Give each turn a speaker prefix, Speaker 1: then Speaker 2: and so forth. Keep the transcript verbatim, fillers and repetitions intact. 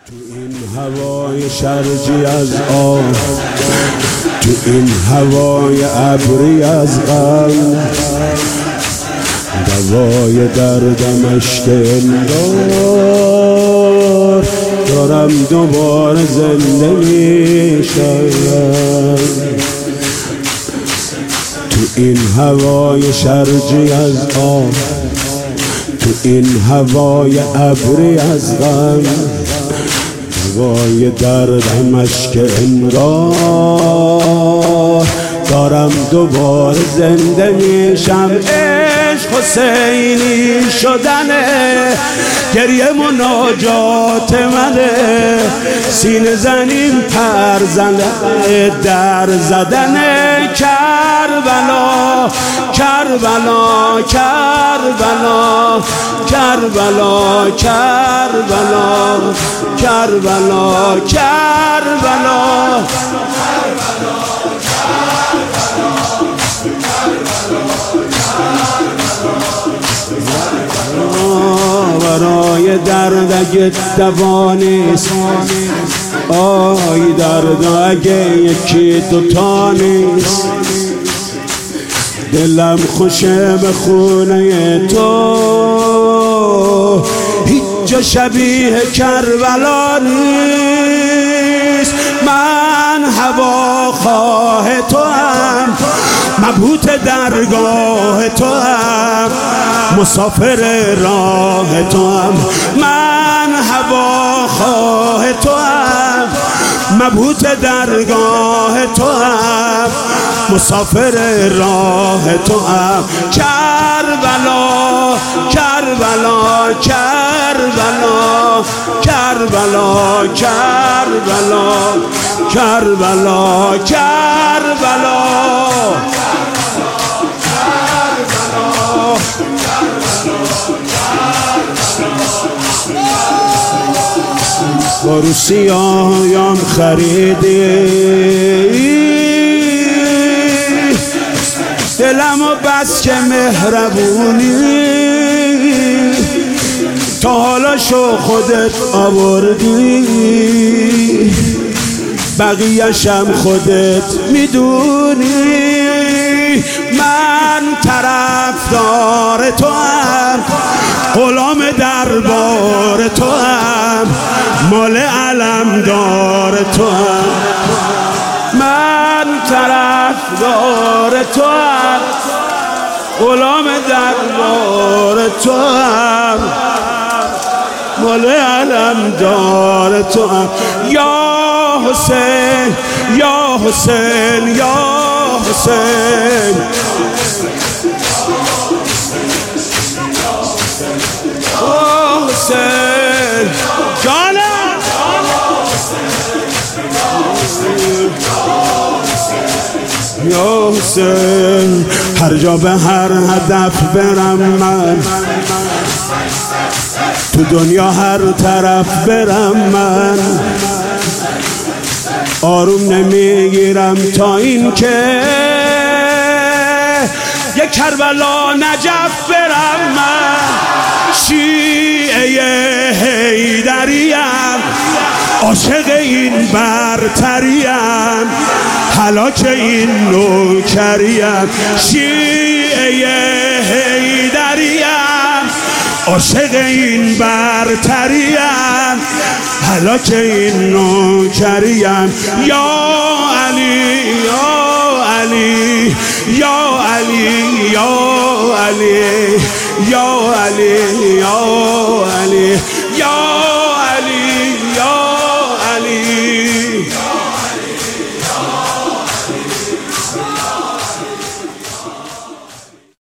Speaker 1: تو این هوای شرجی از آب، تو این هوای ابری از غم، دوای دردمش که انگار دارم دوباره زنده میشم. تو این هوای شرجی از آب، تو این هوای ابری از غم، دوای دردمش که انگار دارم دوباره زنده میشم. عشق حسینی شدنه، گریه مناجات منه، سینه زنیم پر زنه، در زدنه. کربلا کربلا کربلا کربلا کربلا کربلا کربلا برای درد اگه دوا نیست، آی درد اگه یکی دوتا نیست، دلم خوشه به خونه تو، هیچ جا شبیه کربلا نیست. من هوا خواه تو هم، مبهوت درگاه تو هم، مسافر راه تو هم. من هوا خواه تو هم، مبهوت درگاه تو هم، مسافر راه تو هم. کربلا کربلا کربلا کربلا کربلا کربلا کربلا با رو سیاهیم خریدی دلم و بس که مهربونی، تا حالا شو خودت آوردی، بقیه‌شم خودت میدونی. من طرفدار تو هم، غلام دربار تو هم، مال علمدار تو هم. من طرفدار تو هم، غلام دربار تو هم، مال علمدار تو هم. یا حسین یا حسین یا حسین، یا حسین جانم، یا حسین. هر جا به هر هدف برم من، تو دنیا هر طرف برم من، آروم نمیگیرم تا این که یک کربلا نجف برم من. شیعه حیدریم، عاشق این برتریم، هلاک این نوکریم. شیعه حیدریم، عاشق این برتریم، هلاک این نوکریم. یا علی یا علی یا علی یا علی یا علی یا علی یا